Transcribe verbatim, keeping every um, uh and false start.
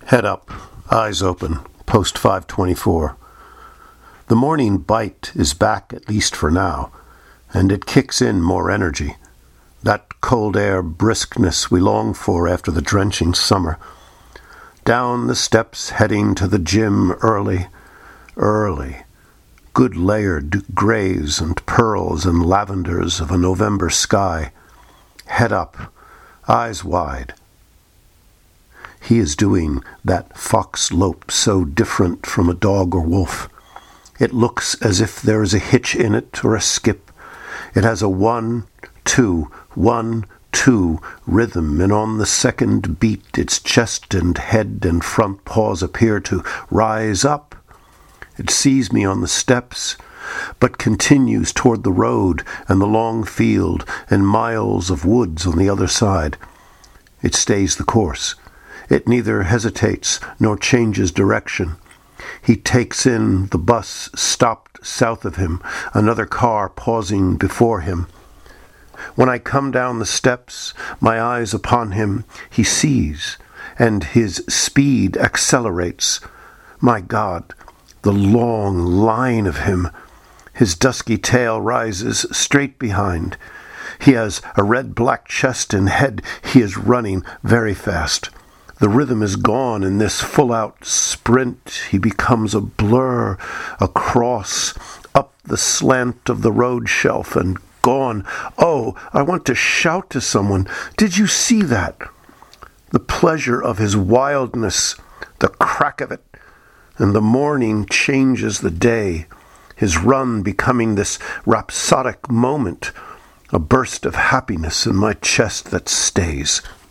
Head up, eyes open, post five twenty-four. The morning bite is back, at least for now, and it kicks in more energy. That cold air briskness we long for after the drenching summer. Down the steps heading to the gym early, early. Good layered grays and pearls and lavenders of a November sky. Head up, eyes wide. He is doing that fox lope so different from a dog or wolf. It looks as if there is a hitch in it or a skip. It has a one, two, one, two rhythm, and on the second beat its chest and head and front paws appear to rise up. It sees me on the steps, but continues toward the road and the long field and miles of woods on the other side. It stays the course. It neither hesitates nor changes direction. He takes in the bus stopped south of him, another car pausing before him. When I come down the steps, my eyes upon him, he sees, and his speed accelerates. My God, the long line of him. His dusky tail rises straight behind. He has a red-black chest and head. He is running very fast. The rhythm is gone in this full-out sprint. He becomes a blur across, up the slant of the road shelf and gone. Oh, I want to shout to someone. Did you see that? The pleasure of his wildness, the crack of it, and the morning changes the day, his run becoming this rhapsodic moment, a burst of happiness in my chest that stays.